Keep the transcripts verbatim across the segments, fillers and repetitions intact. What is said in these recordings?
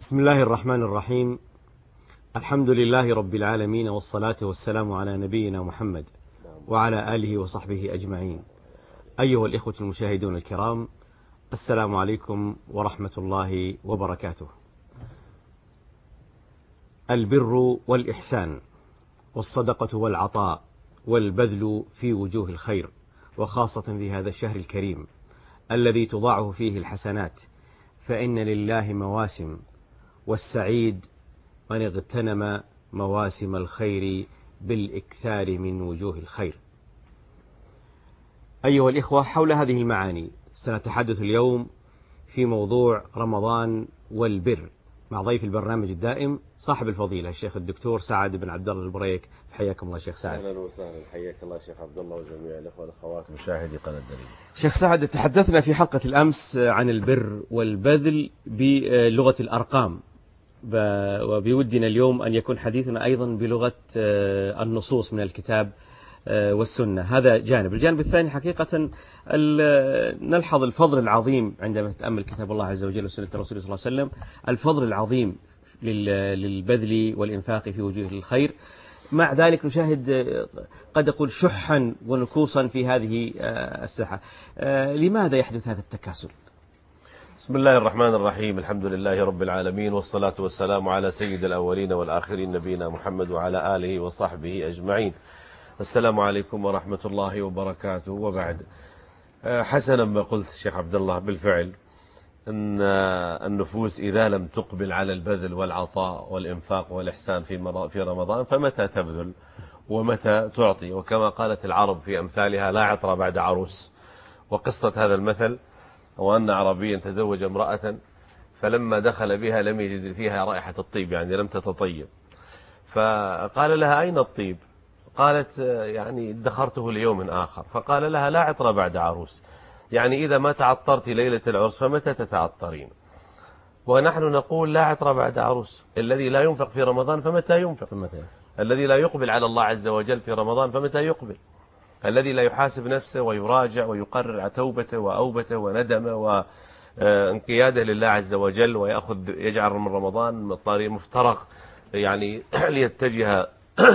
بسم الله الرحمن الرحيم. الحمد لله رب العالمين، والصلاة والسلام على نبينا محمد وعلى آله وصحبه أجمعين. أيها الإخوة المشاهدون الكرام، السلام عليكم ورحمة الله وبركاته. البر والإحسان والصدقة والعطاء والبذل في وجوه الخير، وخاصة في هذا الشهر الكريم الذي تضاعف فيه الحسنات، فإن لله مواسم، والسعيد من اغتنم مواسم الخير بالإكثار من وجوه الخير. أيها الإخوة، حول هذه المعاني سنتحدث اليوم في موضوع رمضان والبر مع ضيف البرنامج الدائم صاحب الفضيلة الشيخ الدكتور سعد بن عبد الله البريك. حياكم الله شيخ سعد. اهلا وسهلا، حياك الله شيخ عبد الله وجميع الاخوه والاخوات مشاهدي قناه الدليل. شيخ سعد، تحدثنا في حلقة الأمس عن البر والبذل بلغة الأرقام، وبودنا اليوم أن يكون حديثنا أيضا بلغة النصوص من الكتاب والسنة. هذا جانب. الجانب الثاني حقيقة نلحظ الفضل العظيم عندما نتأمل كتاب الله عز وجل وسنة رسوله صلى الله عليه وسلم، الفضل العظيم للبذل والإنفاق في وجوه الخير. مع ذلك نشاهد قد أقول شحا ونكوصا في هذه الساحة. لماذا يحدث هذا التكاسل؟ بسم الله الرحمن الرحيم، الحمد لله رب العالمين، والصلاة والسلام على سيد الأولين والآخرين نبينا محمد وعلى آله وصحبه أجمعين. السلام عليكم ورحمة الله وبركاته. وبعد، حسنا ما قلت شيخ عبد الله، بالفعل أن النفوس إذا لم تقبل على البذل والعطاء والإنفاق والإحسان في في رمضان فمتى تبذل ومتى تعطي؟ وكما قالت العرب في أمثالها: لا عطر بعد عروس. وقصة هذا المثل هو أن عربيا تزوج امرأة، فلما دخل بها لم يجد فيها رائحة الطيب، يعني لم تتطيب، فقال لها: أين الطيب؟ قالت: يعني ادخرته ليوم آخر. فقال لها: لا عطر بعد عروس، يعني إذا ما تعطرت ليلة العرس فمتى تتعطرين؟ ونحن نقول: لا عطر بعد عروس. الذي لا ينفق في رمضان فمتى ينفق؟ فمتى؟ الذي لا يقبل على الله عز وجل في رمضان فمتى يقبل؟ الذي لا يحاسب نفسه ويراجع ويقرر توبته وأوبته وندمه وانقياده لله عز وجل، ويأخذ يجعل من رمضان طريق مفترق، يعني ليتجه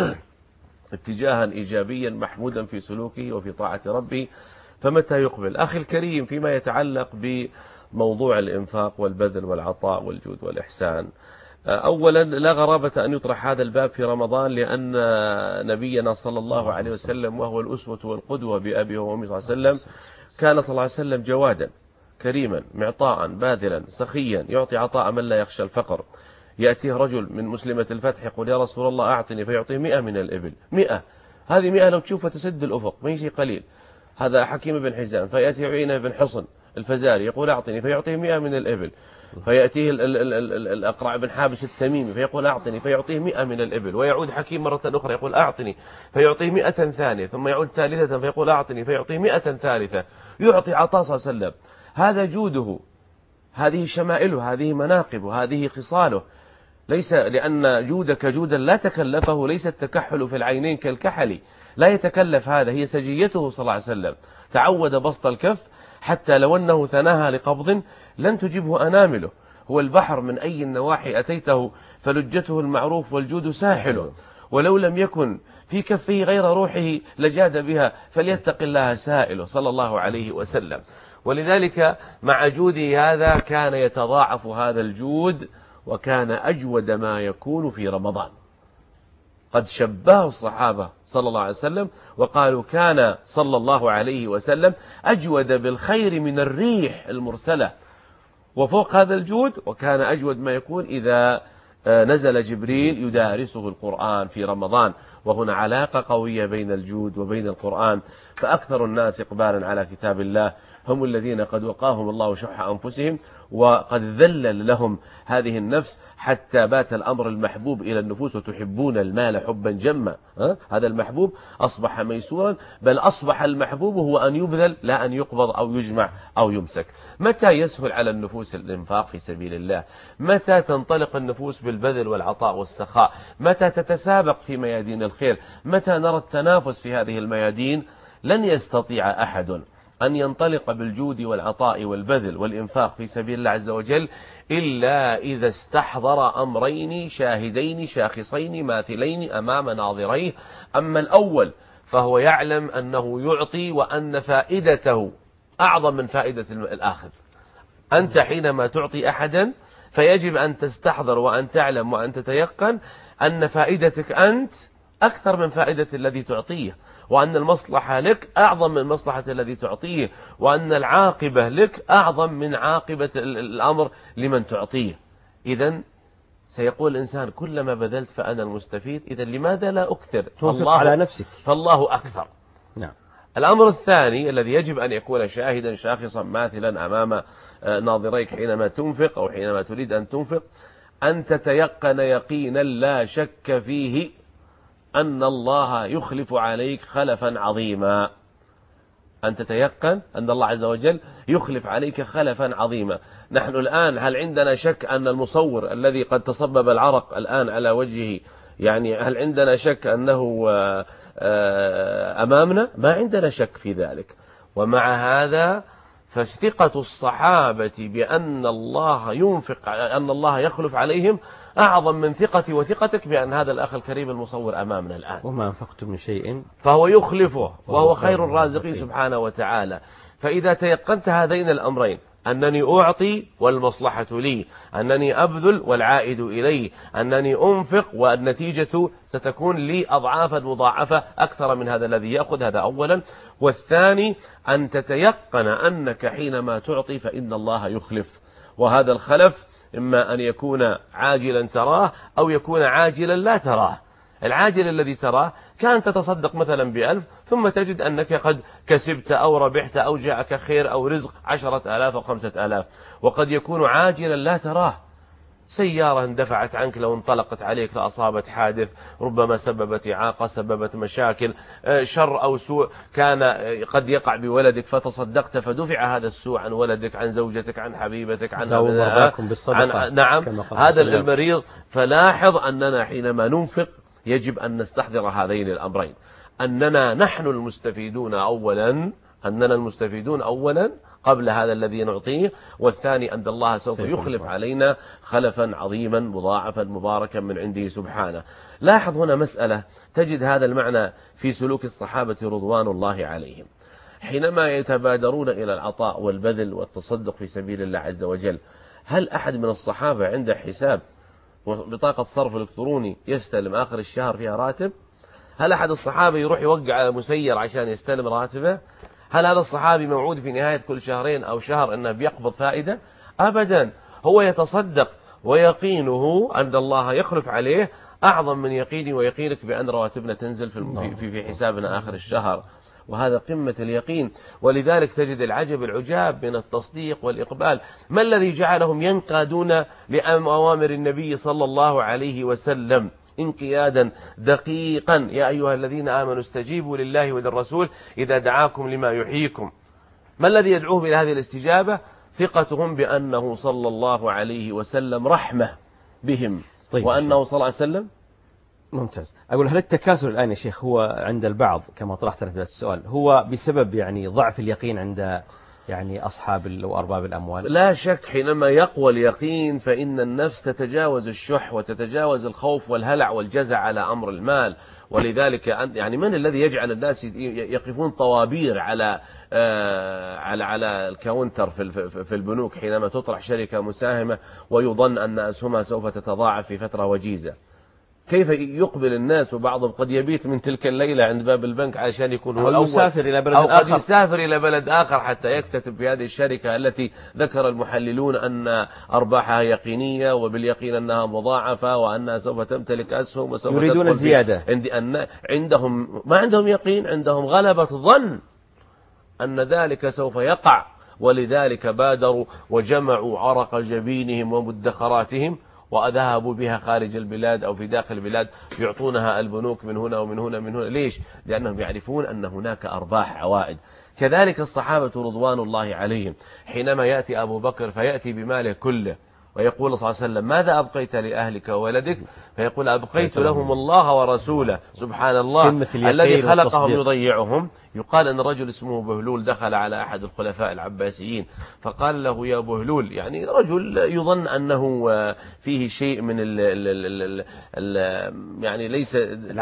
اتجاها إيجابيا محمودا في سلوكه وفي طاعة ربه، فمتى يقبل؟ أخي الكريم، فيما يتعلق بموضوع الإنفاق والبذل والعطاء والجود والإحسان، أولا لا غرابة أن يطرح هذا الباب في رمضان، لأن نبينا صلى الله عليه وسلم وهو الأسوة والقدوة بأبي وأمي صلى الله عليه وسلم كان صلى الله عليه وسلم جوادا كريما معطاء باذلا سخيا، يعطي عطاء من لا يخشى الفقر. يأتيه رجل من مسلمة الفتح يقول: يا رسول الله أعطني، فيعطيه مئة من الإبل. مئة، هذه مئة لو تشوفها تسد الأفق، ما هي شيء قليل. هذا حكيم بن حزام. فيأتي عيينة بن حصن الفزاري يقول: أعطني، فيعطيه مئة من الإبل. فيأتيه الأقرع بن حابس التميمي فيقول: أعطني، فيعطيه مئة من الإبل. ويعود حكيم مرة أخرى يقول: أعطني، فيعطيه مئة ثانية. ثم يعود ثالثة فيقول: أعطني، فيعطيه مئة ثالثة. يعطي عطاء صلى الله عليه وسلم. هذا جوده، هذه شمائله، هذه مناقبه، هذه خصاله. ليس لأن جودك جودا لا تكلفه، ليس التكحل في العينين كالكحل، لا يتكلف هذا، هي سجيته صلى الله عليه وسلم. تعود بسط الكف حتى لو أنه ثناها لقبض لن تجبه أنامله. هو البحر من أي النواحي أتيته فلجته المعروف والجود ساحل، ولو لم يكن في كفه غير روحه لجاد بها، فليتق الله سائله صلى الله عليه وسلم. ولذلك مع جوده هذا كان يتضاعف هذا الجود، وكان أجود ما يكون في رمضان. قد شبهه الصحابة صلى الله عليه وسلم وقالوا: كان صلى الله عليه وسلم أجود بالخير من الريح المرسلة. وفوق هذا الجود، وكان أجود ما يكون إذا نزل جبريل يدارسه القرآن في رمضان، وهنا علاقة قوية بين الجود وبين القرآن. فأكثر الناس إقبالا على كتاب الله هم الذين قد وقاهم الله شح أنفسهم، وقد ذلل لهم هذه النفس حتى بات الأمر المحبوب إلى النفوس: وتحبون المال حبا جما. هذا المحبوب أصبح ميسورا، بل أصبح المحبوب هو أن يبذل لا أن يقبض أو يجمع أو يمسك. متى يسهل على النفوس الإنفاق في سبيل الله؟ متى تنطلق النفوس بالبذل والعطاء والسخاء؟ متى تتسابق في ميادين الخير؟ متى نرى التنافس في هذه الميادين؟ لن يستطيع أحد أن ينطلق بالجود والعطاء والبذل والإنفاق في سبيل الله عز وجل إلا إذا استحضر أمرين شاهدين شاخصين ماثلين أمام ناظريه. أما الأول فهو يعلم أنه يعطي وأن فائدته أعظم من فائدة الآخر. أنت حينما تعطي أحدا فيجب أن تستحضر وأن تعلم وأن تتيقن أن فائدتك أنت أكثر من فائدة الذي تعطيه، وأن المصلحة لك أعظم من مصلحة الذي تعطيه، وأن العاقبة لك أعظم من عاقبة الأمر لمن تعطيه. إذن سيقول الإنسان كلما بذلت فأنا المستفيد، إذن لماذا لا أكثر؟ تنفق على نفسك فالله أكثر. نعم. الأمر الثاني الذي يجب أن يكون شاهدا شاخصا ماثلا أمام ناظريك حينما تنفق أو حينما تريد أن تنفق، أن تتيقن يقينا لا شك فيه أن الله يخلف عليك خلفا عظيما. أن تتيقن أن الله عز وجل يخلف عليك خلفا عظيما. نحن الآن هل عندنا شك أن المصور الذي قد تصبب العرق الآن على وجهه، يعني هل عندنا شك أنه أمامنا؟ ما عندنا شك في ذلك. ومع هذا فثقة الصحابة بأن الله ينفق أن الله يخلف عليهم أعظم من ثقتي وثقتك بأن هذا الأخ الكريم المصور أمامنا الآن. وما أنفقت من شيء فهو يخلفه وهو خير الرازقين سبحانه وتعالى. فإذا تيقنت هذين الأمرين، أنني أعطي والمصلحة لي، أنني أبذل والعائد إلي، أنني أنفق والنتيجة ستكون لي أضعافا مضاعفة أكثر من هذا الذي يأخذ، هذا أولا. والثاني أن تتيقن أنك حينما تعطي فإن الله يخلف، وهذا الخلف إما أن يكون عاجلا تراه أو يكون عاجلا لا تراه. العاجل الذي تراه كان تتصدق مثلا بألف ثم تجد أنك قد كسبت أو ربحت أو جاءك خير أو رزق عشرة آلاف أو خمسة آلاف. وقد يكون عاجلا لا تراه، سيارة اندفعت عنك لو انطلقت عليك لأصابت حادث، ربما سببت إعاقة، سببت مشاكل، شر أو سوء كان قد يقع بولدك فتصدقت فدفع هذا السوء عن ولدك، عن زوجتك، عن حبيبتك، عن أبنائك، عن نعم هذا المريض. فلاحظ أننا حينما ننفق يجب أن نستحضر هذين الأمرين، أننا نحن المستفيدون أولا، أننا المستفيدون أولا قبل هذا الذي نعطيه، والثاني أن الله سوف يخلف علينا خلفا عظيما مضاعفا مباركا من عنده سبحانه. لاحظ هنا مسألة تجد هذا المعنى في سلوك الصحابة رضوان الله عليهم حينما يتبادرون إلى العطاء والبذل والتصدق في سبيل الله عز وجل. هل أحد من الصحابة عنده حساب بطاقة صرف إلكتروني يستلم آخر الشهر فيها راتب؟ هل أحد الصحابة يروح يوقع على مسير عشان يستلم راتبه؟ هل هذا الصحابي موعود في نهاية كل شهرين أو شهر أنه بيقبض فائدة؟ أبدا. هو يتصدق ويقينه أن الله يخلف عليه أعظم من يقيني ويقينك بأن رواتبنا تنزل في في حسابنا آخر الشهر، وهذا قمة اليقين. ولذلك تجد العجب العجاب من التصديق والإقبال. ما الذي جعلهم ينقادون لأوامر النبي صلى الله عليه وسلم انقيادا دقيقا؟ يا أيها الذين آمنوا استجيبوا لله وللرسول إذا دعاكم لما يحييكم. ما الذي يدعوهم إلى هذه الاستجابة؟ ثقتهم بأنه صلى الله عليه وسلم رحمة بهم. طيب، وأنه صلى الله عليه وسلم ممتاز. أقول هل التكاسل الآن يا شيخ هو عند البعض كما طرحت في السؤال هو بسبب يعني ضعف اليقين عند يعني أصحاب وأرباب الأموال؟ لا شك حينما يقوى اليقين فإن النفس تتجاوز الشح وتتجاوز الخوف والهلع والجزع على أمر المال. ولذلك يعني من الذي يجعل الناس يقفون طوابير على على على الكاونتر في في البنوك حينما تطرح شركة مساهمة ويظن أن أسهمها سوف تتضاعف في فترة وجيزة؟ كيف يقبل الناس وبعضهم قد يبيت من تلك الليلة عند باب البنك عشان يكون هو الأول، يسافر إلى بلد أو قد آخر. يسافر إلى بلد آخر حتى يكتتب في هذه الشركة التي ذكر المحللون أن أرباحها يقينية وباليقين أنها مضاعفة وأنها سوف تمتلك أسهم وسوف يريدون الزيادة. أن عندهم ما عندهم يقين، عندهم غلبة ظن أن ذلك سوف يقع. ولذلك بادروا وجمعوا عرق جبينهم ومدخراتهم وذهبوا بها خارج البلاد أو في داخل البلاد يعطونها البنوك من هنا ومن هنا من هنا. ليش؟ لأنهم يعرفون أن هناك أرباح عوائد. كذلك الصحابة رضوان الله عليهم حينما يأتي أبو بكر فيأتي بماله كله ويقول صلى الله عليه وسلم ماذا أبقيت لأهلك وولدك؟ فيقول أبقيت لهم الله ورسوله. سبحان الله الذي خلقهم يضيعهم. يقال أن رجل اسمه بهلول دخل على أحد الخلفاء العباسيين فقال له يا بهلول، يعني رجل يظن أنه فيه شيء من ال ال ال ال يعني ليس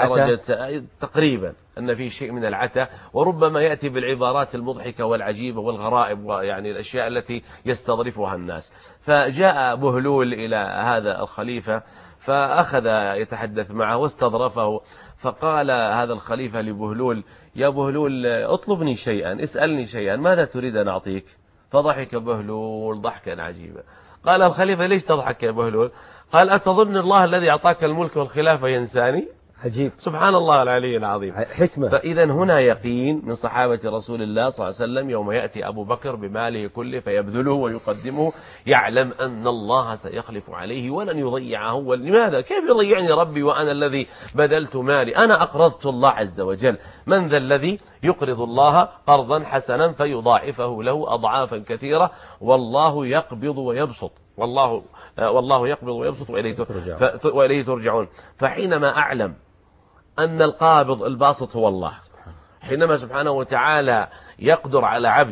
درجة تقريبا أن فيه شيء من العتا، وربما يأتي بالعبارات المضحكة والعجيبة والغرائب ويعني الأشياء التي يستظرفها الناس. فجاء بهلول إلى هذا الخليفة فأخذ يتحدث معه واستظرفه، فقال هذا الخليفة لبهلول يا بهلول اطلبني شيئا، اسألني شيئا، ماذا تريد أن أعطيك؟ فضحك بهلول ضحكا عجيبا. قال الخليفة ليش تضحك يا بهلول؟ قال أتظن الله الذي أعطاك الملك والخلافة ينساني؟ عجيب. سبحان الله العلي العظيم. حكمة. فإذا هنا يقين من صحابة رسول الله صلى الله عليه وسلم يوم يأتي أبو بكر بماله كله فيبذله ويقدمه يعلم أن الله سيخلف عليه ولن يضيعه. ولماذا؟ كيف يضيعني ربي وأنا الذي بذلت مالي؟ أنا أقرضت الله عز وجل. من ذا الذي يقرض الله قرضا حسنا فيضاعفه له أضعافا كثيرة والله يقبض ويبسط والله والله يقبض ويبسط وإليه وإليه ترجعون. فحينما أعلم أن القابض الباسط هو الله، حينما سبحانه وتعالى يقدر على عبد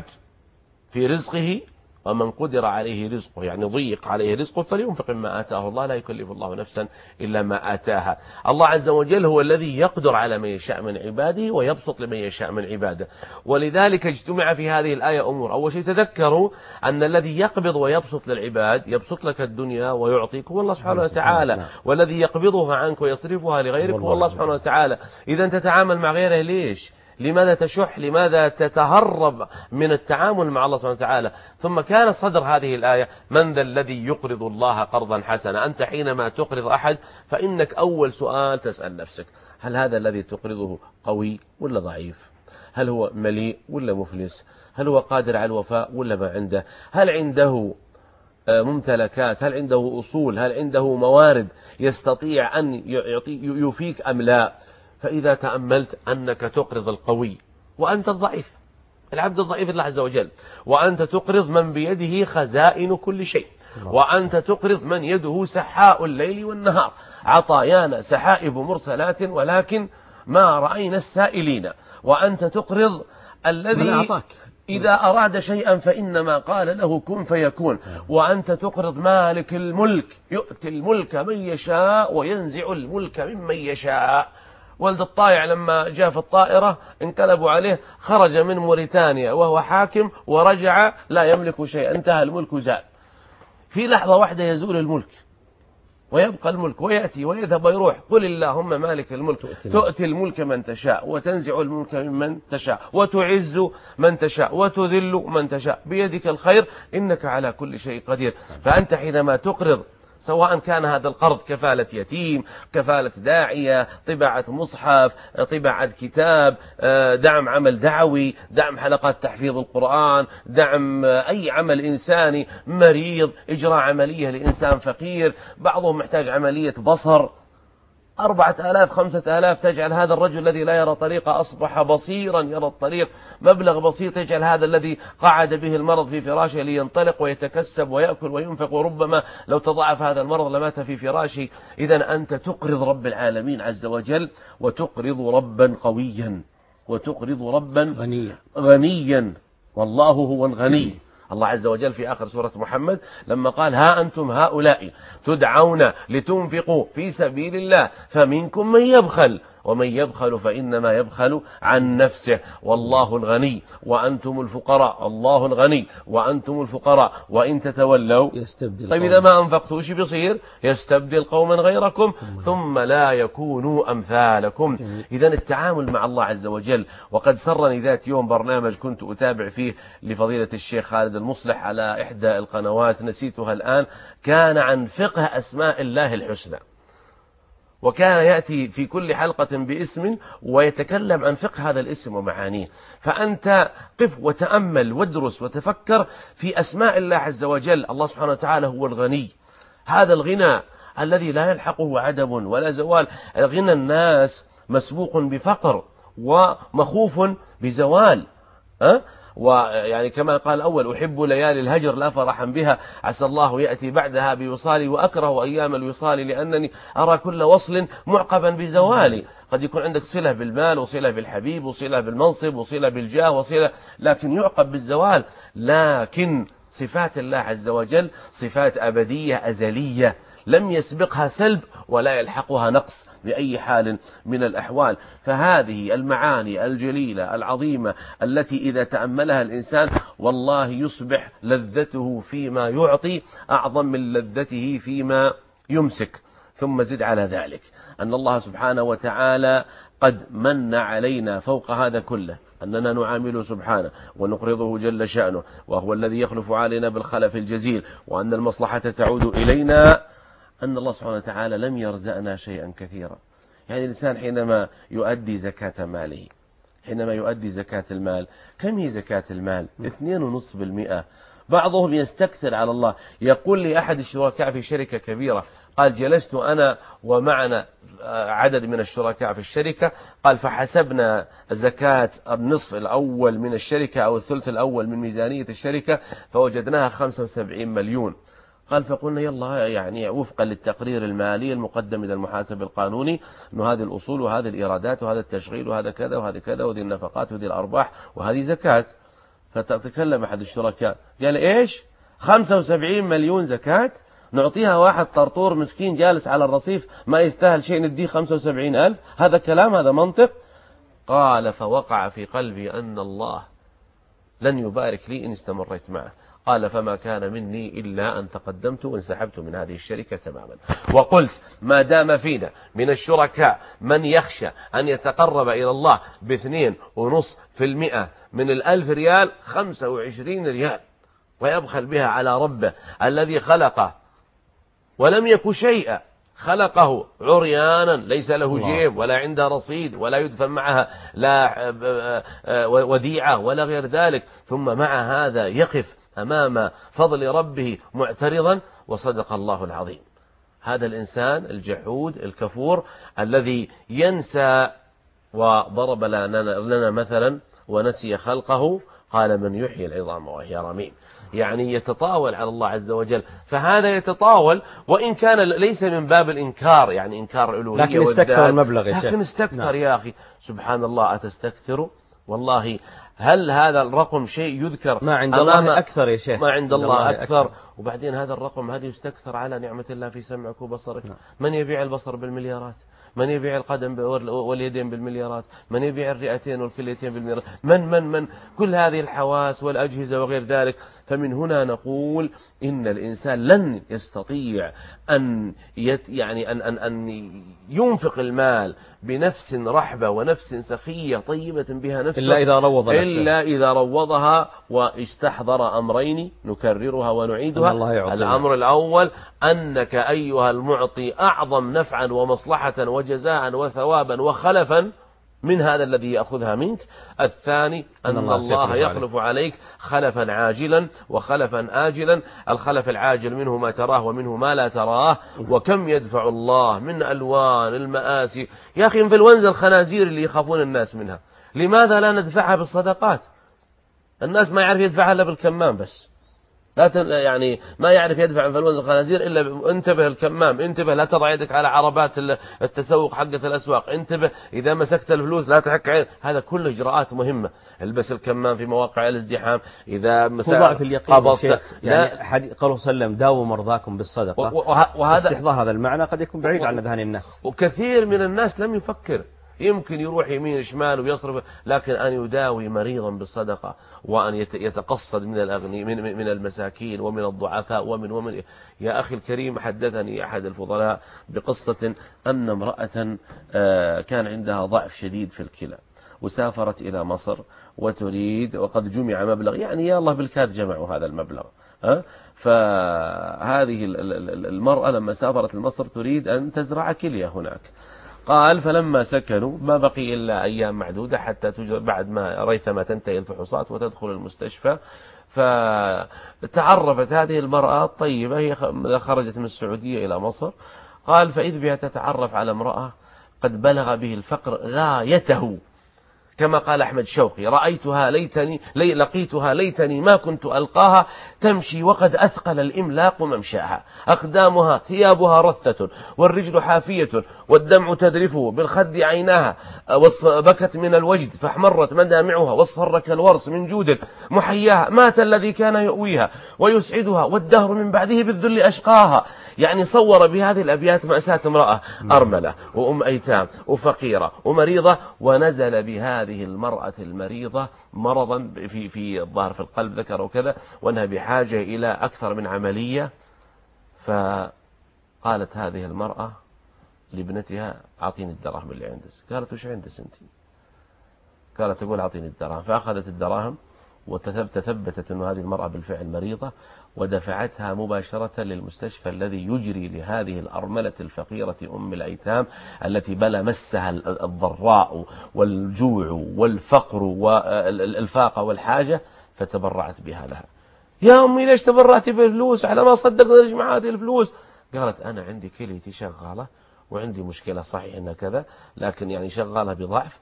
في رزقه، ومن قدر عليه رزقه يعني ضيق عليه رزقه فلينفق مما آتاه الله لا يكلف الله نفسا إلا ما آتاها. الله عز وجل هو الذي يقدر على من يشاء من عباده ويبسط لمن يشاء من عباده. ولذلك اجتمع في هذه الآية أمور. أول شيء تذكروا أن الذي يقبض ويبسط للعباد يبسط لك الدنيا ويعطيك هو الله سبحانه وتعالى، والذي يقبضها عنك ويصرفها لغيرك هو الله سبحانه وتعالى. إذا أنت تتعامل مع غيره ليش؟ لماذا تشح؟ لماذا تتهرب من التعامل مع الله سبحانه وتعالى؟ ثم كان صدر هذه الآية من ذا الذي يقرض الله قرضا حسنا. أنت حينما تقرض أحد فإنك أول سؤال تسأل نفسك هل هذا الذي تقرضه قوي ولا ضعيف؟ هل هو مليء ولا مفلس؟ هل هو قادر على الوفاء ولا ما عنده؟ هل عنده ممتلكات؟ هل عنده أصول؟ هل عنده موارد يستطيع أن يعطي يفيك أم لا؟ فإذا تأملت أنك تقرض القوي وأنت الضعيف، العبد الضعيف الله عز وجل، وأنت تقرض من بيده خزائن كل شيء، وأنت تقرض من يده سحاء الليل والنهار، عطايانا سحائب مرسلات ولكن ما رأينا السائلين، وأنت تقرض الذي إذا أراد شيئا فإنما قال له كن فيكون، وأنت تقرض مالك الملك يؤتي الملك من يشاء وينزع الملك ممن يشاء. ولد الطائع لما جاء في الطائرة انقلبوا عليه، خرج من موريتانيا وهو حاكم ورجع لا يملك شيء، انتهى الملك زال. في لحظة واحدة يزول الملك ويبقى الملك ويأتي ويذهب ويروح. قل اللهم مالك الملك تؤتي الملك من تشاء وتنزع الملك ممن تشاء وتعز من تشاء وتذل من تشاء بيدك الخير إنك على كل شيء قدير. فأنت حينما تقرض سواء كان هذا القرض كفالة يتيم، كفالة داعية، طباعة مصحف، طباعة كتاب، دعم عمل دعوي، دعم حلقات تحفيظ القرآن، دعم أي عمل إنساني، مريض، إجراء عملية لإنسان فقير، بعضهم محتاج عملية بصر، أربعة آلاف خمسة آلاف تجعل هذا الرجل الذي لا يرى طريقه أصبح بصيرا يرى الطريق. مبلغ بسيط يجعل هذا الذي قعد به المرض في فراشه لينطلق ويتكسب ويأكل وينفق، وربما لو تضاعف هذا المرض لمات في فراشه. إذا أنت تقرض رب العالمين عز وجل، وتقرض ربا قويا، وتقرض ربا غنيا غنيا والله هو الغني. الله عز وجل في آخر سورة محمد لما قال ها أنتم هؤلاء تدعون لتنفقوا في سبيل الله فمنكم من يبخل ومن يبخل فإنما يبخل عن نفسه والله الغني وأنتم الفقراء. الله الغني وأنتم الفقراء وإن تتولوا يستبدل. طيب إذا ما أنفقتوا وش بيصير؟ يستبدل قوما غيركم ثم لا يكونوا أمثالكم. إذا التعامل مع الله عز وجل. وقد سرني ذات يوم برنامج كنت أتابع فيه لفضيلة الشيخ خالد المصلح على إحدى القنوات نسيتها الآن، كان عن فقه أسماء الله الحسنى، وكان يأتي في كل حلقة باسم ويتكلم عن فقه هذا الاسم ومعانيه. فأنت قف وتأمل وادرس وتفكر في أسماء الله عز وجل. الله سبحانه وتعالى هو الغني، هذا الغنى الذي لا يلحقه عدم ولا زوال. غنى الناس مسبوق بفقر ومخوف بزوال، أه؟ ويعني كما قال الأول أحب ليالي الهجر لا فرحا بها، عسى الله يأتي بعدها بوصالي، وأكره أيام الوصال لأنني أرى كل وصل معقبا بزوالي. قد يكون عندك صلة بالمال وصلة بالحبيب وصلة بالمنصب وصلة بالجاه وصلة، لكن يعقب بالزوال. لكن صفات الله عز وجل صفات أبدية أزلية لم يسبقها سلب ولا يلحقها نقص بأي حال من الأحوال. فهذه المعاني الجليلة العظيمة التي إذا تأملها الإنسان والله يصبح لذته فيما يعطي أعظم من لذته فيما يمسك. ثم زد على ذلك أن الله سبحانه وتعالى قد من علينا فوق هذا كله أننا نعامله سبحانه ونقرضه جل شأنه، وهو الذي يخلف علينا بالخلف الجزيل، وأن المصلحة تعود إلينا. أن الله سبحانه وتعالى لم يرزقنا شيئا كثيرا. يعني الإنسان حينما يؤدي زكاة ماله، حينما يؤدي زكاة المال، كم هي زكاة المال؟ اثنين ونصف بالمئة. بعضهم يستكثر على الله. يقول لي أحد الشركاء في شركة كبيرة، قال جلست أنا ومعنا عدد من الشركاء في الشركة، قال فحسبنا زكاة النصف الأول من الشركة أو الثلث الأول من ميزانية الشركة فوجدناها خمسة وسبعين مليون. قال فقلنا يلا يعني وفقا للتقرير المالي المقدم إلى المحاسب القانوني أنه هذه الأصول وهذه الإيرادات وهذا التشغيل وهذا كذا وهذا كذا وهذه النفقات وهذه الأرباح وهذه زكاة. فتكلم أحد الشركاء قال إيش خمسة وسبعين مليون زكاة نعطيها واحد طرطور مسكين جالس على الرصيف ما يستاهل شيء نديه خمسة وسبعين ألف؟ هذا كلام؟ هذا منطق؟ قال فوقع في قلبي أن الله لن يبارك لي إن استمريت معه. قال فما كان مني إلا أن تقدمت وانسحبت من هذه الشركة تماما، وقلت ما دام فينا من الشركاء من يخشى أن يتقرب إلى الله باثنين ونصف في المئة من الألف ريال خمسة وعشرين ريال ويبخل بها على ربه الذي خلقه ولم يكن شيئا، خلقه عريانا ليس له جيب ولا عنده رصيد ولا يدفن معها لا وديعة ولا غير ذلك، ثم مع هذا يقف أمام فضل ربه معترضا. وصدق الله العظيم. هذا الإنسان الجحود الكفور الذي ينسى. وضرب لنا مثلا ونسي خلقه قال من يحيي العظام وهي رميم. يعني يتطاول على الله عز وجل. فهذا يتطاول وإن كان ليس من باب الإنكار، يعني إنكار الألوهية، لكن استكثر المبلغ يا شيخ. لكن استكثر نعم. يا أخي سبحان الله أتستكثر؟ والله هل هذا الرقم شيء يذكر؟ ما عند الله أكثر يا شيخ، ما عند الله أكثر. أكثر. وبعدين هذا الرقم هذا يستكثر على نعمة الله في سمعك وبصرك. نعم. من يبيع البصر بالمليارات؟ من يبيع القدم واليدين بالمليارات؟ من يبيع الرئتين والكليتين بالمليارات؟ من من من كل هذه الحواس والأجهزة وغير ذلك. فمن هنا نقول إن الإنسان لن يستطيع أن يت يعني أن أن أن ينفق المال بنفس رحبة ونفس سخية طيبة بها نفسه إلا إذا روض نفسه، إلا إذا روضها واستحضر أمرين نكررها ونعيدها. الأمر الأول أنك أيها المعطي أعظم نفعا ومصلحة وجزاء وثوابا وخلفا من هذا الذي يأخذها منك. الثاني أن الله, الله يخلف عليك خلفا عاجلا وخلفا آجلا. الخلف العاجل منه ما تراه ومنه ما لا تراه. وكم يدفع الله من ألوان المآسي يا أخي، انفلونزا الخنازير اللي يخافون الناس منها، لماذا لا ندفعها بالصدقات؟ الناس ما يعرف يدفعها إلا بالكمام بس، لا يعني ما يعرف يدفع انفلونزا الخنازير إلا ب... انتبه الكمام، انتبه لا تضع يدك على عربات التسوق حقة الأسواق، انتبه إذا مسكت الفلوس لا تحك عين. هذا كله إجراءات مهمة. البس الكمام في مواقع الازدحام. إذا ضعف اليقين يعني حديث قال صلى الله عليه وسلم داووا مرضاكم بالصدقة، وهذا استحضار هذا المعنى قد يكون بعيد عن أذهان الناس. وكثير من الناس لم يفكر، يمكن يروح يمين شمال ويصرف، لكن أن يداوي مريضا بالصدقة وأن يتقصد من الأغني من من المساكين ومن الضعفاء ومن ومن يا أخي الكريم، حدثني أحد الفضلاء بقصة أن امرأة كان عندها ضعف شديد في الكلى وسافرت إلى مصر وتريد، وقد جمع مبلغ يعني يا الله بالكاد جمعوا هذا المبلغ. فهذه المرأة لما سافرت لمصر تريد أن تزرع كلية هناك. قال فلما سكنوا ما بقي إلا أيام معدودة حتى تجرى بعد ما ريثما تنتهي الفحوصات وتدخل المستشفى. فتعرفت هذه المرأة الطيبة، هي خرجت من السعودية إلى مصر. قال فإذ بها تتعرف على امرأة قد بلغ به الفقر غايته، كما قال أحمد شوقي: رأيتها ليتني لي لقيتها ليتني ما كنت ألقاها، تمشي وقد أثقل الإملاق ممشاها، أقدامها ثيابها رثة والرجل حافية والدمع تذرفه بالخد عيناها، بكت من الوجد فاحمرت مدامعها واصفر كالورس من جود محياها، مات الذي كان يؤويها ويسعدها والدهر من بعده بالذل أشقاها. يعني صور بهذه الأبيات مأساة امرأة أرملة وأم أيتام وفقيرة ومريضة، ونزل بهذه المرأة المريضة مرضا في في الظاهر في القلب ذكر وكذا، وأنها بحاجة إلى أكثر من عملية. فقالت هذه المرأة لابنتها: أعطيني الدراهم اللي عندك. قالت: وش عندك أنت؟ قالت: تقول أعطيني الدراهم. فأخذت الدراهم وتثبتت أن هذه المرأة بالفعل مريضة، ودفعتها مباشرة للمستشفى الذي يجري لهذه الأرملة الفقيرة أم الأيتام التي بلى مسها الضراء والجوع والفقر والفاقة والحاجة، فتبرعت بها لها. يا أمي ليش تبرعتي بالفلوس على ما صدقنا نجمع هذه الفلوس؟ قالت: أنا عندي كليتي شغالة وعندي مشكلة، صحيح إنها كذا، لكن يعني شغالة بضعف،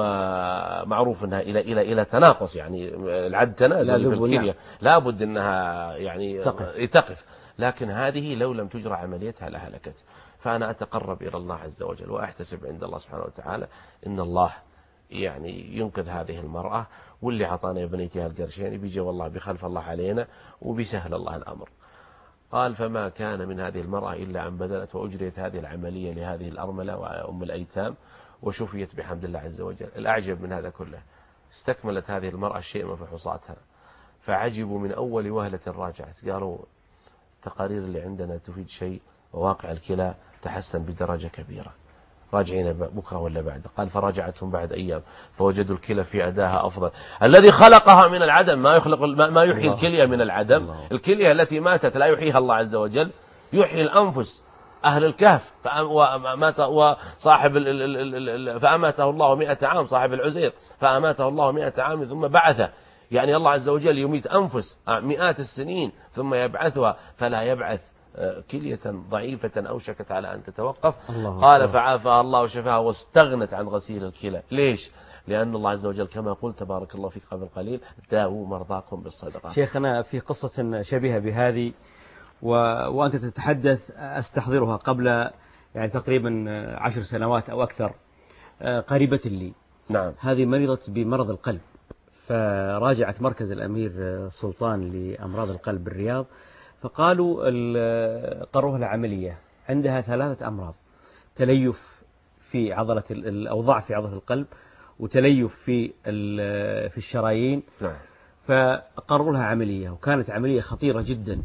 ومعروف انها الى الى الى تناقص، يعني العد تنازل في الكليه، لا بد انها يعني تقف. تقف لكن هذه لو لم تجرى عمليتها لهلكت. فانا اتقرب الى الله عز وجل واحتسب عند الله سبحانه وتعالى ان الله يعني ينقذ هذه المراه، واللي عطانا بنيتها القرشين بيجي والله بخلف الله علينا وبيسهل الله الامر. قال: فما كان من هذه المراه الا ان بذلت واجريت هذه العمليه لهذه الارمله وام الايتام، وشفيت بحمد الله عز وجل. الأعجب من هذا كله استكملت هذه المرأة الشيء من فحوصاتها، فعجبوا من أول وهلة راجعت، قالوا: التقارير اللي عندنا تفيد شيء، وواقع الكلى تحسن بدرجة كبيرة، راجعين بكرة ولا بعد. قال: فراجعتهم بعد أيام فوجدوا الكلى في أداها أفضل. الذي خلقها من العدم ما يخلق ما يحيي الكلية من العدم. الكلية التي ماتت لا يحييها الله عز وجل، يحيي الأنفس. أهل الكهف فأمات وصاحب فأماته الله مئة عام، صاحب العزير فأماته الله مئة عام ثم بعثه. يعني الله عز وجل يميت أنفس مئات السنين ثم يبعثها، فلا يبعث كلية ضعيفة أوشكت على أن تتوقف. قال: فعافها الله وشفاها واستغنت عن غسيل الكلى. ليش؟ لأن الله عز وجل كما قلت تبارك الله فيك قبل قليل: داووا مرضاكم بالصدقة. شيخنا في قصة شبيهة بهذه و... وأنت تتحدث أستحضرها قبل يعني تقريبا عشر سنوات أو أكثر، قريبة لي. نعم. هذه مريضة بمرض القلب، فراجعت مركز الأمير سلطان لأمراض القلب بالرياض، فقالوا قرروا لها عملية. عندها ثلاثة أمراض: تليف في عضلة أو ضعف في عضلة القلب، وتليف في في الشرايين. نعم. فقرروا لها عملية، وكانت عملية خطيرة جدا،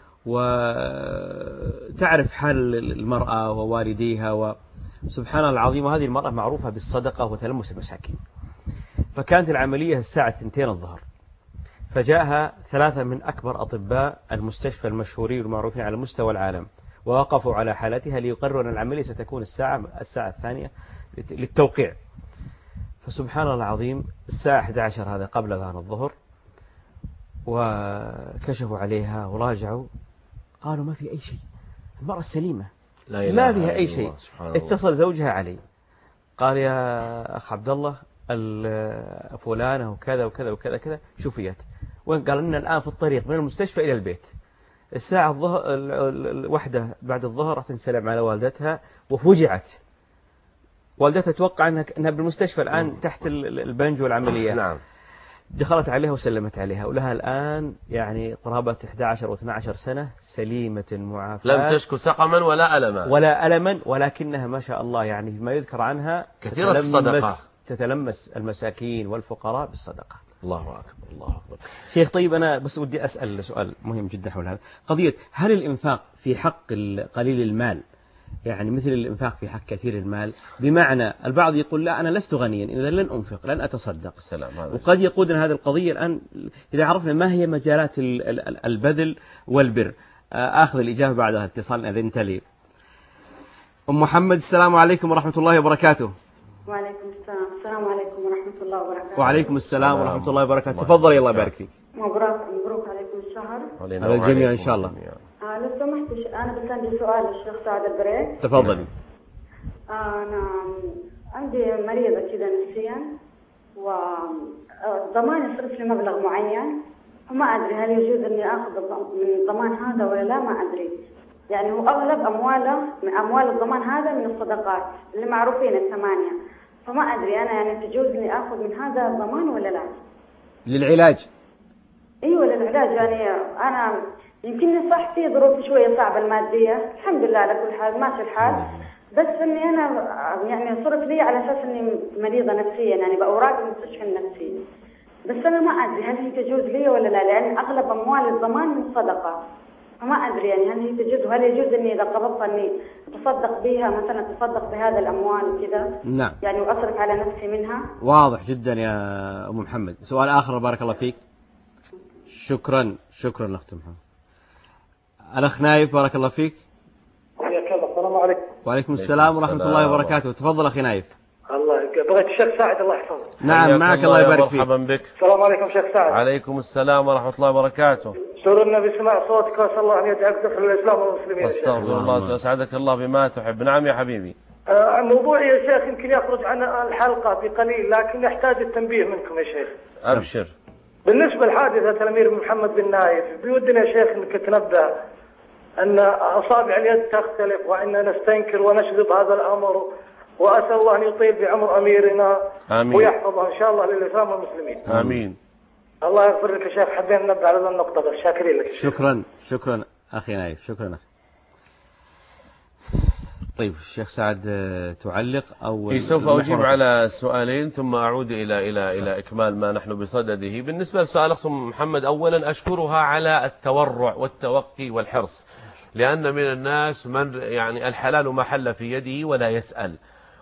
وتعرف حال المرأة ووالديها، وسبحان الله العظيم. وهذه المرأة معروفة بالصدقة وتلمس المساكين. فكانت العملية الساعة اثنتين الظهر، فجاءها ثلاثة من أكبر أطباء المستشفى المشهورين والمعروفين على مستوى العالم، ووقفوا على حالتها ليقرروا أن العملية ستكون الساعة الساعة الثانية للتوقيع. فسبحان الله العظيم الساعة أحد عشر هذا قبل أذان الظهر، وكشفوا عليها وراجعوا، قالوا ما في أي شيء، المرأة السليمة ما فيها أي شيء. اتصل زوجها علي، قال: يا أخ عبد الله فلانة وكذا وكذا وكذا كذا شفيت. وين؟ قال: إن الآن في الطريق من المستشفى إلى البيت. الساعة الظهر الوحدة بعد الظهر راح تنسلم على والدتها، وفجعت. والدتها توقع أنها بالمستشفى الآن تحت البنج والعملية. نعم. دخلت عليها وسلمت عليها، ولها الآن يعني قرابة إحدى عشرة أو اثنتي عشرة سنة سليمة معافاة، لم تشكو سقما ولا ألما ولا ألما، ولكنها ما شاء الله يعني ما يذكر عنها كثيرة الصدقة، تتلمس المساكين والفقراء بالصدقة. الله أكبر الله أكبر. شيخ طيب أنا بس ودي أسأل سؤال مهم جدا حول هذا قضية: هل الإنفاق في حق قليل المال يعني مثل الإنفاق في حق كثير المال؟ بمعنى البعض يقول: لا أنا لست غنيا إذا لن أنفق لن أتصدق. وقد يقودنا هذه القضية الآن إذا عرفنا ما هي مجالات البذل والبر. آخذ الإجابة بعد اتصال أذن تلي. أم محمد السلام عليكم ورحمة الله وبركاته. وعليكم السلام. السلام عليكم ورحمة الله وبركاته. وعليكم السلام ورحمة الله وبركاته. تفضلي الله يبارك فيك. مبروك مبروك عليكم الشهر. على الجميع إن شاء الله. آه لو سمحت أنا بس عندي سؤال للشيخ سعد البريك. تفضلي. آه أنا عندي مريضة كذا نفسيا، والضمان يصرف لي مبلغ معين، وما أدري هل يجوز إني آخذ من الضمان هذا ولا لا، ما أدري. يعني هو أغلب أمواله من أموال الضمان هذا من الصدقات اللي معروفين الثمانية، فما أدري أنا يعني تجوز إني آخذ من هذا الضمان ولا لا. للعلاج؟ أيوة للعلاج. يعني أنا يمكن صحتي ظروف شوية صعبة المادية، الحمد لله على كل حال ماشي الحال، بس إني أنا يعني صرف لي على أساس إني مريضة نفسيا، يعني بأوراق المستشفى النفسي، بس أنا ما أدري هل هي تجوز لي ولا لا، لأن أغلب أموال الضمان من صدقة، فما أدري يعني هل هي تجوز، وهل يجوز إني إذا قبضت إني أتصدق بها مثلا، أتصدق بهذا الأموال وكذا. نعم. يعني وأصرف على نفسي منها. واضح جدا يا أم محمد. سؤال آخر بارك الله فيك. شكرا شكرا أخت محمد. الأخ نايف بارك الله فيك. حياك الله. السلام عليكم. وعليكم السلام ورحمة الله وبركاته. تفضل أخي نايف. الله بغيت الشيخ سعد الله يحفظه. نعم معك الله يبارك فيك. مرحبا بك. السلام عليكم شيخ سعد. عليكم السلام ورحمة الله وبركاته. سررنا بسماع صوتك واسال الله ان يجعلك دخل الاسلام والمسلمين. استغفر الله واسعدك الله بما تحب. نعم يا حبيبي. آه موضوع يا شيخ يمكن يخرج عن الحلقة بقليل، لكن يحتاج التنبيه منكم يا شيخ. أبشر. بالنسبة لحادثة الأمير محمد بن نايف، بودنا يا شيخ أنك تنبه أن أصابع اليد تختلف، وأننا نستنكر ونشغب هذا الأمر، وأسأل الله أن يطيل بعمر أميرنا. آمين. ويحفظه إن شاء الله للإسلام والمسلمين. آمين. الله يغفر لك يا شيخ. حبينا ننبه على النقطة بس. شاكرين لك. شكرا شكرا أخي نايف. شكرا أخي. طيب الشيخ سعد تعلق أو سوف أجيب على السؤالين ثم أعود إلى إلى إلى إكمال ما نحن بصدده. بالنسبة لسؤال أخت محمد، أولا أشكرها على التورع والتوقي والحرص، لأن من الناس من يعني الحلال ما حل في يده ولا يسأل،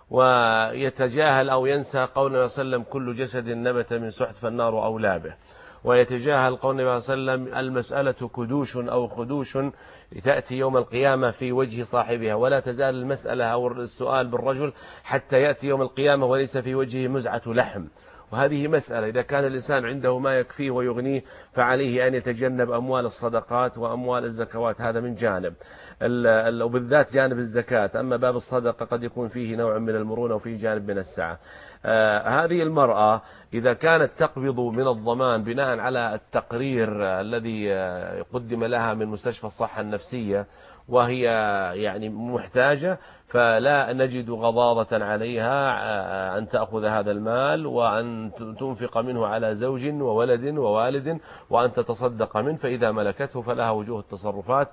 ويتجاهل أو ينسى قول النبي صلى الله عليه وسلم كل جسد نبت من سحت فالنار أولى به، ويتجاهل قول النبي صلى الله عليه وسلم المسألة كدوش أو خدوش تأتي يوم القيامة في وجه صاحبها، ولا تزال المسألة أو السؤال بالرجل حتى يأتي يوم القيامة وليس في وجهه مزعة لحم. وهذه مسألة إذا كان الإنسان عنده ما يكفيه ويغنيه فعليه أن يتجنب أموال الصدقات وأموال الزكوات، هذا من جانب، وبالذات جانب الزكاة. أما باب الصدقة قد يكون فيه نوع من المرونة وفيه جانب من السعة. آه هذه المرأة إذا كانت تقبض من الضمان بناء على التقرير الذي قدم لها من مستشفى الصحة النفسية وهي يعني محتاجة، فلا نجد غضاضة عليها أن تأخذ هذا المال وأن تنفق منه على زوج وولد ووالد وأن تتصدق منه، فإذا ملكته فلها وجوه التصرفات.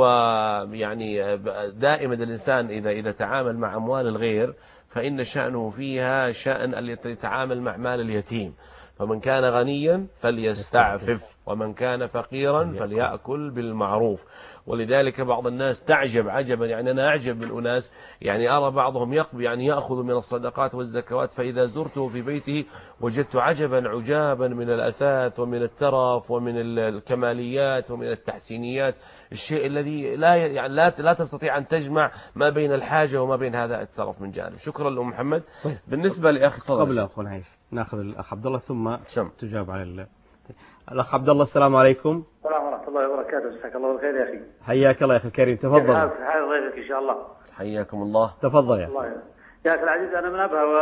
ويعني دائما الإنسان إذا إذا تعامل مع أموال الغير فإن شأنه فيها شأن التي يتعامل مع مال اليتيم، فمن كان غنيا فليستعفف ومن كان فقيرا فليأكل بالمعروف. ولذلك بعض الناس تعجب عجبا، يعني أنا أعجب من أناس يعني أرى بعضهم يقبل يعني يأخذ من الصدقات والزكوات، فإذا زرته في بيته وجدت عجبا عجابا من الأثاث ومن الترف ومن الكماليات ومن التحسينيات، الشيء الذي لا يعني لا لا تستطيع أن تجمع ما بين الحاجة وما بين هذا الترف من جانب. شكرا لأم محمد. طيب. بالنسبة لأخ قبل أخو نايف ناخذ الأخ عبد الله ثم سم. تجاوب على ال... الأخ عبد الله. السلام عليكم. السلام ورحمة الله وبركاته. جزاك الله بالخير يا أخي. حياك الله يا أخي الكريم. تفضل. حال ضيفك إن شاء الله. حياكم الله. تفضل يا الله يا أخي العزيز. أنا من أبها و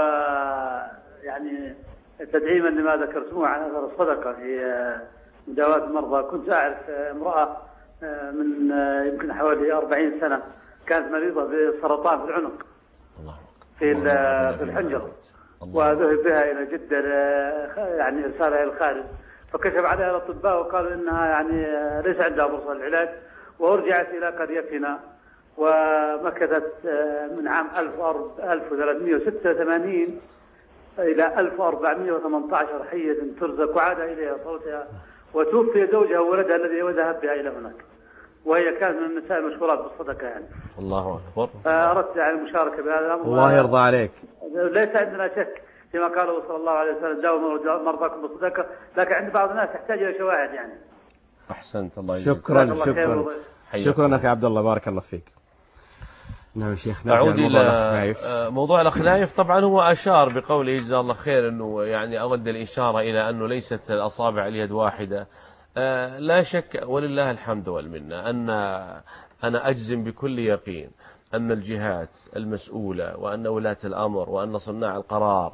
يعني تدعيما لما ذكرتموه عن أثر الصدقة في مداواة المرضى. كنت أعرف امرأة من يمكن حوالي أربعين سنة كانت مريضة بسرطان في العنق في في الحنجرة، وذهب بها إلى جدة يعني إرسالها إلى الخارج، فكشف عليها الأطباء وقالوا إنها يعني ليس عندها فرصة للعلاج، ورجعت إلى قريتنا ومكثت من عام ألف وثلاثمئة وستة وثمانين إلى ألف وأربعمئة وثمانية عشر حية ترزق، وعاد إليها صوتها، وتوفي زوجها وولدها الذي ذهب بها إلى هناك، وهي كانت من النساء المشهورات بالصدقة يعني. الله أكبر. أردت يعني المشاركة بهذا الأمر. الله يرضى عليك. ليس عندنا شك كما قال صلى الله عليه وسلم داوموا مرضاكم بالصدقة، لكن عند بعض الناس تحتاج إلى شواهد يعني. أحسنت. الله يجزيك. شكرا شكرا شكرا أخي عبد الله بارك الله فيك. نعم شيخ. أعود إلى موضوع الأخ نايف. طبعا هو أشار بقوله جزاه الله خير أنه يعني أود الإشارة إلى أنه ليست الأصابع اليد واحدة. لا شك ولله الحمد والمنة أن أنا أجزم بكل يقين أن الجهات المسؤولة وأن ولاة الأمر وأن صناع القرار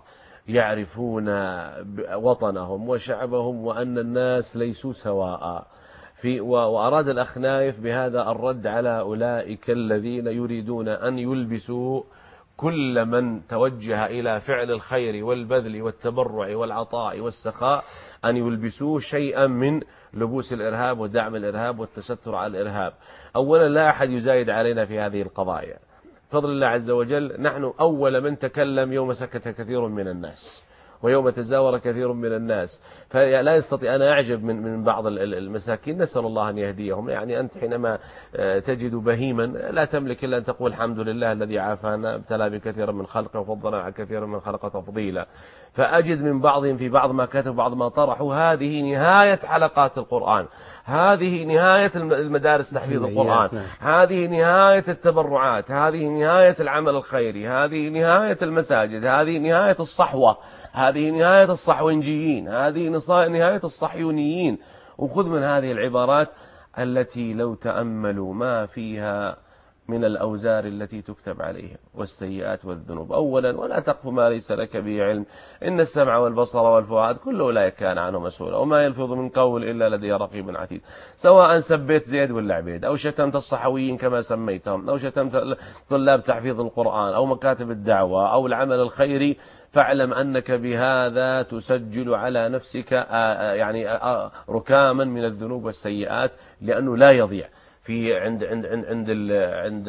يعرفون وطنهم وشعبهم وأن الناس ليسوا سواء. في وأراد الأخ نايف بهذا الرد على أولئك الذين يريدون أن يلبسوا كل من توجه إلى فعل الخير والبذل والتبرع والعطاء والسخاء، أن يلبسوه شيئا من لبوس الإرهاب ودعم الإرهاب والتستر على الإرهاب. أولا لا أحد يزايد علينا في هذه القضايا، فضل الله عز وجل. نحن أول من تكلم يوم سكت كثير من الناس ويوم تزاور كثير من الناس، فلا يستطيع. أنا أعجب من من بعض المساكين، نسأل الله أن يهديهم. يعني أنت حينما تجد بهيما لا تملك إلا أن تقول الحمد لله الذي عافانا ابتلى بكثير من خلقه وفضلنا على كثير من خلقه تفضيلا. فأجد من بعضهم في بعض ما كتب بعض ما طرحوا هذه نهاية حلقات القرآن، هذه نهاية المدارس تحفيظ القرآن، هذه نهاية التبرعات، هذه نهاية العمل الخيري، هذه نهاية المساجد، هذه نهاية الصحوة، هذه نهاية الصحوينجيين، هذه نهاية الصحيونيين. وخذ من هذه العبارات التي لو تأملوا ما فيها من الأوزار التي تكتب عليهم والسيئات والذنوب. أولا ولا تقف ما ليس لك به علم، إن السمع والبصر والفؤاد كل أولئك كان عنه مسؤولا وما يلفظ من قول إلا لدي رقيب عتيد. سواء سبيت زيد ولا عبيد، أو شتمت الصحويين كما سميتهم، أو شتمت طلاب تحفيظ القرآن أو مكاتب الدعوة أو العمل الخيري، فاعلم أنك بهذا تسجل على نفسك يعني ركاما من الذنوب والسيئات، لأنه لا يضيع. في عند عند عند عند عند,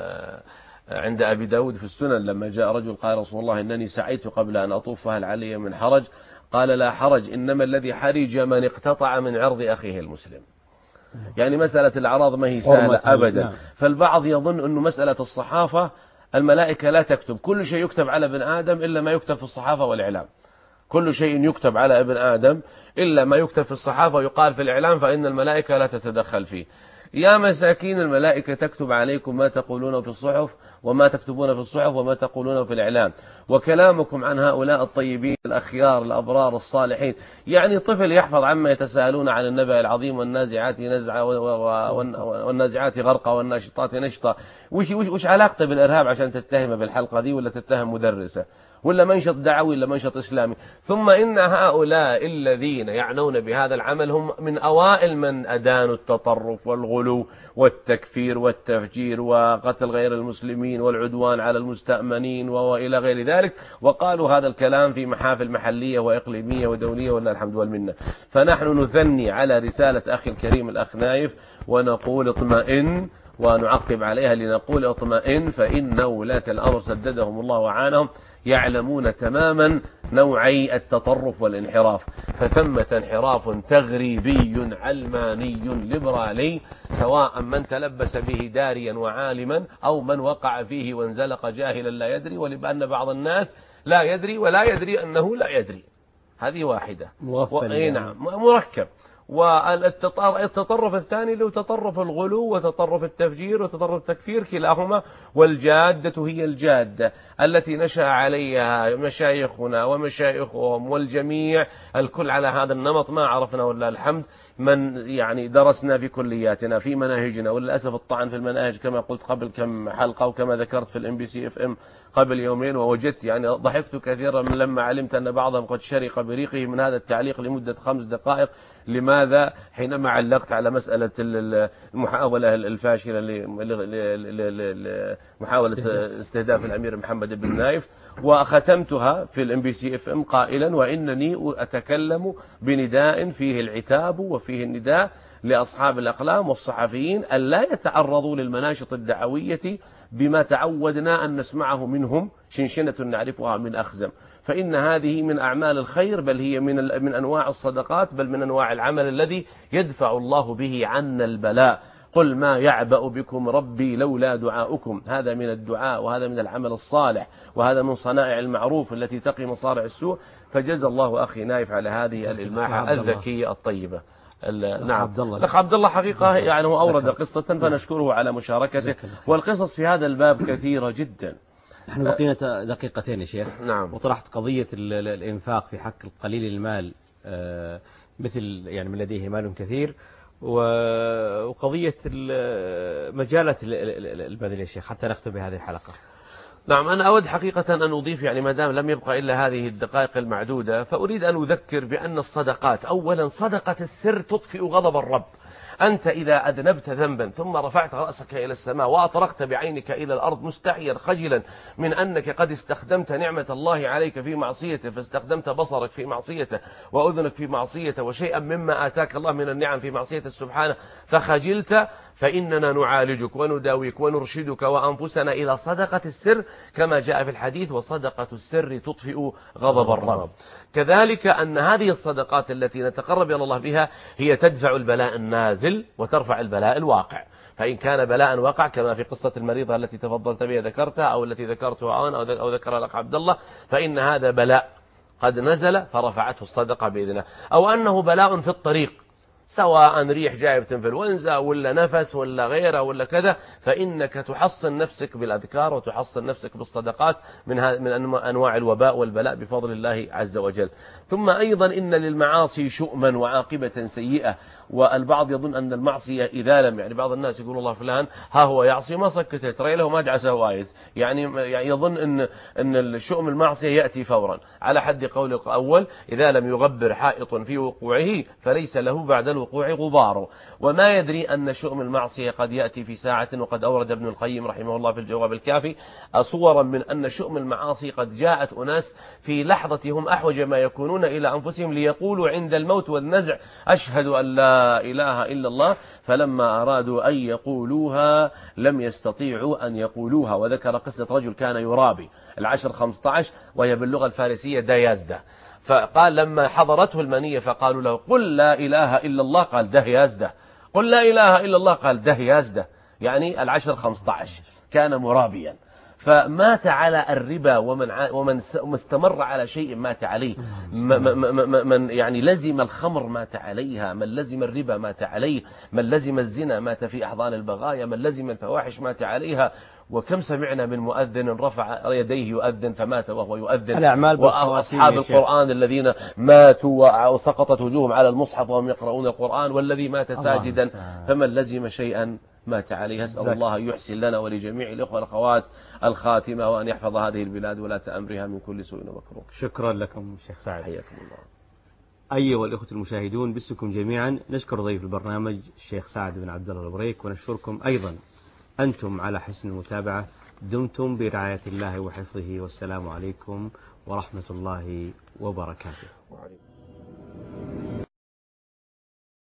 عند أبي داود في السنن لما جاء رجل قال رسول الله إنني سعيت قبل أن أطوف فهل علي من حرج؟ قال لا حرج، إنما الذي حرج من اقتطع من عرض أخيه المسلم. يعني مسألة الأعراض ما هي سهلة أبدا. فالبعض يظن أنه مسألة الصحافة الملائكة لا تكتب، كل شيء يكتب على ابن آدم إلا ما يكتب في الصحافة والإعلام، كل شيء يكتب على ابن آدم إلا ما يكتب في الصحافة ويقال في الإعلام فإن الملائكة لا تتدخل فيه. يا مساكين، الملائكة تكتب عليكم ما تقولون في الصحف وما تكتبون في الصحف وما تقولون في الإعلام، وكلامكم عن هؤلاء الطيبين الأخيار الأبرار الصالحين. يعني طفل يحفظ عما يتساءلون عن النبأ العظيم والنازعات نزعة والنازعات غرقة والناشطات نشطة. وش, وش, وش علاقته بالإرهاب عشان تتهم بالحلقة دي ولا تتهم مدرسة ولا منشط دعوي ولا منشط إسلامي؟ ثم إن هؤلاء الذين يعنون بهذا العمل هم من أوائل من أدانوا التطرف والغلو والتكفير والتفجير وقتل غير المسلمين والعدوان على المستأمنين وإلى غير ذلك، وقالوا هذا الكلام في محافل محلية وإقليمية ودولية ولله الحمد والمنة. فنحن نثني على رسالة أخي الكريم الأخ نايف ونقول اطمئن، ونعقب عليها لنقول اطمئن، فإن ولاة الأمر سددهم الله وعانهم يعلمون تماما نوعي التطرف والانحراف. فثمة انحراف تغريبي علماني ليبرالي، سواء من تلبس به داريا وعالما أو من وقع فيه وانزلق جاهلا لا يدري، ولأن بعض الناس لا يدري ولا يدري أنه لا يدري. هذه واحدة و... نعم مركب. والتطرف الثاني له تطرف الغلو وتطرف التفجير وتطرف التكفير كلاهما، والجادة هي الجادة التي نشأ عليها مشايخنا ومشايخهم والجميع الكل على هذا النمط. ما عرفنا ولا الحمد من يعني درسنا في كلياتنا في مناهجنا، وللأسف الطعن في المناهج كما قلت قبل كم حلقة وكما ذكرت في الام بي سي اف ام قبل يومين، ووجدت يعني ضحكت كثيرا من لما علمت أن بعضهم قد شرق بريقه من هذا التعليق لمدة خمس دقائق. لماذا؟ حينما علقت على مسألة المحاولة الفاشلة لمحاولة استهداف الأمير محمد بن نايف، وختمتها في الام بي سي اف ام قائلا وإنني أتكلم بنداء فيه العتاب وفيه النداء لأصحاب الأقلام والصحفيين أن لا يتعرضوا للمناشط الدعوية بما تعودنا أن نسمعه منهم شنشنة نعرفها من أخزم، فإن هذه من أعمال الخير، بل هي من من أنواع الصدقات، بل من أنواع العمل الذي يدفع الله به عنا البلاء. قل ما يعبأ بكم ربي لولا دعاؤكم. هذا من الدعاء وهذا من العمل الصالح وهذا من صنائع المعروف التي تقي مصارع السوء. فجزا الله أخي نايف على هذه الإلماحة الذكية الطيبة. نعم الأخ عبد الله حقيقة يعني هو أورد قصة فنشكره على مشاركته، والقصص في هذا الباب كثيرة جدا. نحن بقينا دقيقتين يا شيخ. نعم. وطرحت قضية الإنفاق في حق القليل المال، مثل يعني من لديه مال كثير، وقضية مجالات البذل يا شيخ حتى نختم بهذه الحلقة. نعم، أنا أود حقيقة أن أضيف، يعني ما دام لم يبقى إلا هذه الدقائق المعدودة، فأريد أن أذكر بأن الصدقات، أولا صدقة السر تطفئ غضب الرب. أنت إذا أذنبت ذنبا ثم رفعت رأسك إلى السماء وأطرقت بعينك إلى الأرض مستحيا خجلا من أنك قد استخدمت نعمة الله عليك في معصيته، فاستخدمت بصرك في معصيته وأذنك في معصيته وشيئا مما آتاك الله من النعم في معصيته سبحانه، فخجلت، فإننا نعالجك ونداويك ونرشدك وأنفسنا إلى صدقة السر كما جاء في الحديث: وصدقة السر تطفئ غضب الرب. كذلك أن هذه الصدقات التي نتقرب إلى الله بها هي تدفع البلاء النازل وترفع البلاء الواقع. فإن كان بلاء وقع كما في قصة المريضة التي تفضلت بها ذكرتها، أو التي ذكرتها أنا أو ذكرها الأخ عبد الله، فإن هذا بلاء قد نزل فرفعته الصدقة بإذنه. أو أنه بلاء في الطريق، سواء ريح جايبة انفلونزا ولا نفس ولا غيره ولا كذا، فإنك تحصن نفسك بالأذكار وتحصن نفسك بالصدقات من من أنواع الوباء والبلاء بفضل الله عز وجل. ثم أيضا إن للمعاصي شؤما وعاقبة سيئة، والبعض يظن أن المعصية إذا لم، يعني بعض الناس يقول الله فلان ها هو يعصي ما سكته ترى له ما دعسه وايز، يعني يظن أن أن الشؤم المعصية يأتي فورا، على حد قول الأول: إذا لم يغبر حائط في وقوعه فليس له بعد الوقوع غبار. وما يدري أن شؤم المعصية قد يأتي في ساعة. وقد أورد ابن القيم رحمه الله في الجواب الكافي صورا من أن شؤم المعاصي قد جاءت أناس في لحظة هم أحوج ما يكونون إلى أنفسهم ليقولوا عند الموت والنزع: أشهد أن لا إله إلا الله، فلما أرادوا أن يقولوها لم يستطيعوا أن يقولوها. وذكر قصة رجل كان يرابي العشر خمسة عشر وهي باللغة الفارسية دايازدة، فقال لما حضرته المنية فقالوا له: قل لا إله إلا الله، قال ده يازدة. قل لا إله إلا الله، قال ده يازدة، يعني العشر خمسة عشر كان مرابيا. فمات على الربا، ومن ومن استمر على شيء مات عليه. من يعني لزم الخمر مات عليها، من لزم الربا مات عليه، من لزم الزنا مات في أحضان البغايا، من لزم الفواحش مات عليها. وكم سمعنا من مؤذن رفع يديه يؤذن فمات وهو يؤذن. وأصحاب القرآن الذين ماتوا وسقطت وجوههم على المصحف وهم يقرؤون القرآن، والذي مات ساجدا، فمن لزم شيئا مات عليه. أسأل الله أن يحسن لنا ولجميع الإخوة والأخوات الخاتمة، وأن يحفظ هذه البلاد ولا أمرها من كل سوء ومكروه. شكرا لكم شيخ سعد، حياكم الله. أيها الإخوة المشاهدون، باسمكم جميعا نشكر ضيف البرنامج الشيخ سعد بن عبد الله البريك، ونشكركم أيضا أنتم على حسن المتابعة. دمتم برعاية الله وحفظه، والسلام عليكم ورحمة الله وبركاته.